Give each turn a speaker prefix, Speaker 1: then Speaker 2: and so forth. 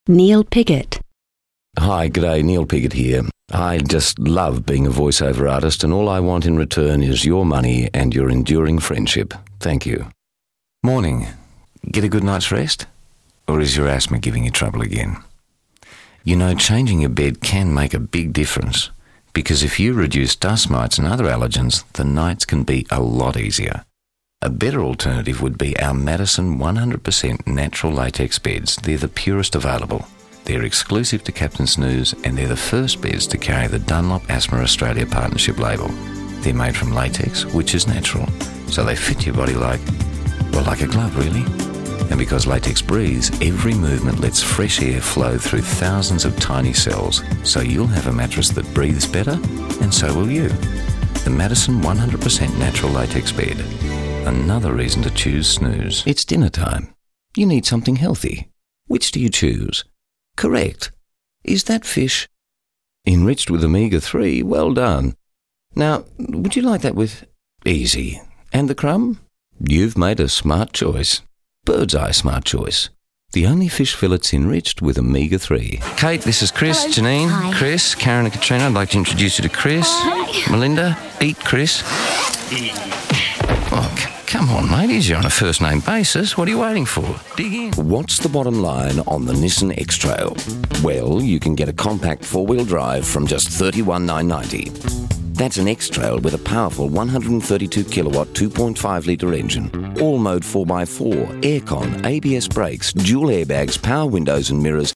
Speaker 1: Neil Piggott.
Speaker 2: Hi, g'day, Neil Piggott here. I just love being a voiceover artist, and all I want in return is your money and your enduring friendship. Thank you.
Speaker 3: Morning. Get a good night's rest? Or is your asthma giving you trouble again? You know, changing your bed can make a big difference, because if you reduce dust mites and other allergens, the nights can be a lot easier. A better alternative would be our Madison 100% natural latex beds. They're the purest available. They're exclusive to Captain Snooze, and they're the first beds to carry the Dunlop Asthma Australia partnership label. They're made from latex, which is natural, so they fit your body like a glove, really. And because latex breathes, every movement lets fresh air flow through thousands of tiny cells, so you'll have a mattress that breathes better, and so will you. The Madison 100% natural latex bed. Another reason to choose Snooze. It's dinner time. You need something healthy. Which do you choose? Correct. Is that fish enriched with omega-3? Well done. Now, would you like that with easy? And the crumb? You've made a smart choice. Bird's Eye smart choice. The only fish fillets enriched with omega-3. Kate, this is Chris.
Speaker 1: Hello.
Speaker 3: Janine,
Speaker 1: Hi.
Speaker 3: Chris, Karen and Katrina. I'd like to introduce you to Chris.
Speaker 1: Hi.
Speaker 3: Melinda, eat Chris. Oh, come on, ladies. You're on a first-name basis. What are you waiting for? Dig in.
Speaker 2: What's the bottom line on the Nissan X-Trail? Well, you can get a compact four-wheel drive from just $31,990. That's an X-Trail with a powerful 132-kilowatt 2.5-litre engine, all-mode 4x4, aircon, ABS brakes, dual airbags, power windows and mirrors,